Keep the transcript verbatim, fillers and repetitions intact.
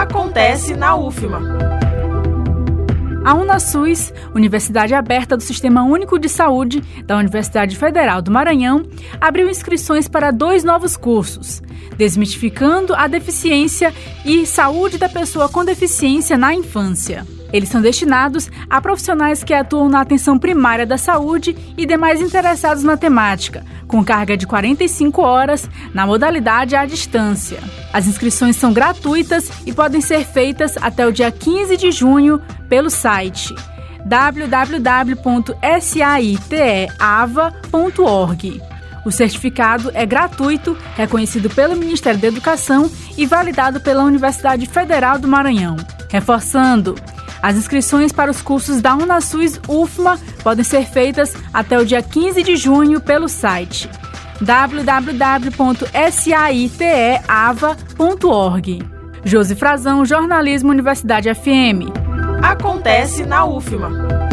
Acontece na U F M A. A UNASUS, Universidade Aberta do Sistema Único de Saúde da Universidade Federal do Maranhão, abriu inscrições para dois novos cursos, Desmistificando a Deficiência e Saúde da Pessoa com Deficiência na Infância. Eles são destinados a profissionais que atuam na atenção primária da saúde e demais interessados na temática, com carga de quarenta e cinco horas na modalidade à distância. As inscrições são gratuitas e podem ser feitas até o dia quinze de junho pelo site w w w ponto saiteava ponto org. O certificado é gratuito, reconhecido pelo Ministério da Educação e validado pela Universidade Federal do Maranhão. Reforçando, as inscrições para os cursos da UNASUS U F M A podem ser feitas até o dia quinze de junho pelo site w w w ponto saiteava ponto org. Josi Frazão, Jornalismo Universidade F M. Acontece na U F M A.